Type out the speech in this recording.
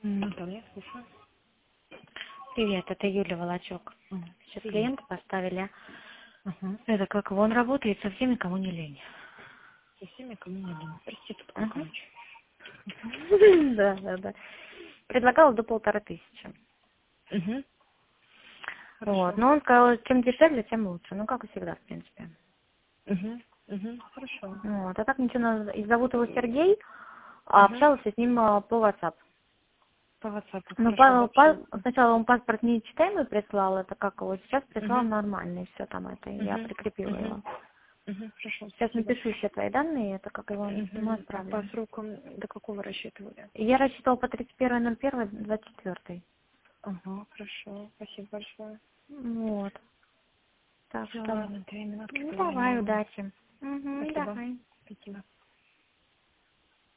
Наталья, слушаю. Привет, это Юля Волочок. Сейчас Привет. клиента поставили. Ага. Это как его, он работает со всеми, кому не лень. Со всеми, кому не лень. Проститутка, Ага. короче. Да. Предлагала до 1500. Угу. Вот, Хорошо. но он сказал, чем дешевле, тем лучше. Ну, как и всегда, в принципе. Хорошо. Вот, а так ничего, и зовут его Сергей, а Угу. общалась с ним по WhatsApp. По WhatsApp, Ну, хорошо, вообще. сначала он паспорт нечитаемый прислал, это как его, сейчас прислал Угу. нормальный, все там это, я прикрепила его. Хорошо, Сейчас спасибо. напишу все твои данные, это как его ему А по отправлю. срокам до какого рассчитывали? Я рассчитывала по 31.01.24. Ага, хорошо. Спасибо большое. Вот. Так Все, что, ладно, 2 минутки ну, давай, позвоню. удачи. Угу, Спасибо. давай. Спасибо.